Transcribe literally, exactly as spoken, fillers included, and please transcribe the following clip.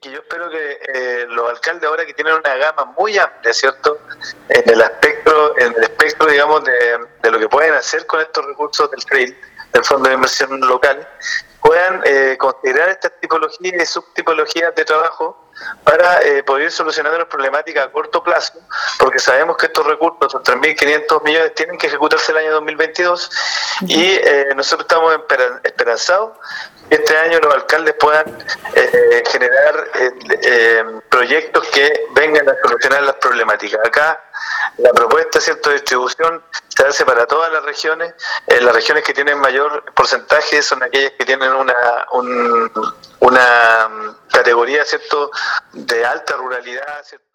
que yo espero que eh, los alcaldes ahora que tienen una gama muy amplia, ¿cierto? En el aspecto, en el espectro, digamos, de, de lo que pueden hacer con estos recursos del F R I L, del Fondo de Inversión Local, puedan eh, considerar estas tipologías y subtipologías de trabajo para eh, poder ir solucionando las problemáticas a corto plazo, porque sabemos que estos recursos, estos tres mil quinientos millones, tienen que ejecutarse el año dos mil veintidós y eh, nosotros estamos esperanzados que este año los alcaldes puedan eh, generar eh, eh, proyectos que vengan a solucionar las problemáticas. Acá la propuesta, ¿cierto?, de distribución se hace para todas las regiones. Eh, las regiones que tienen mayor porcentaje son aquellas que tienen una un, una categoría, ¿cierto?, de alta ruralidad, ¿cierto?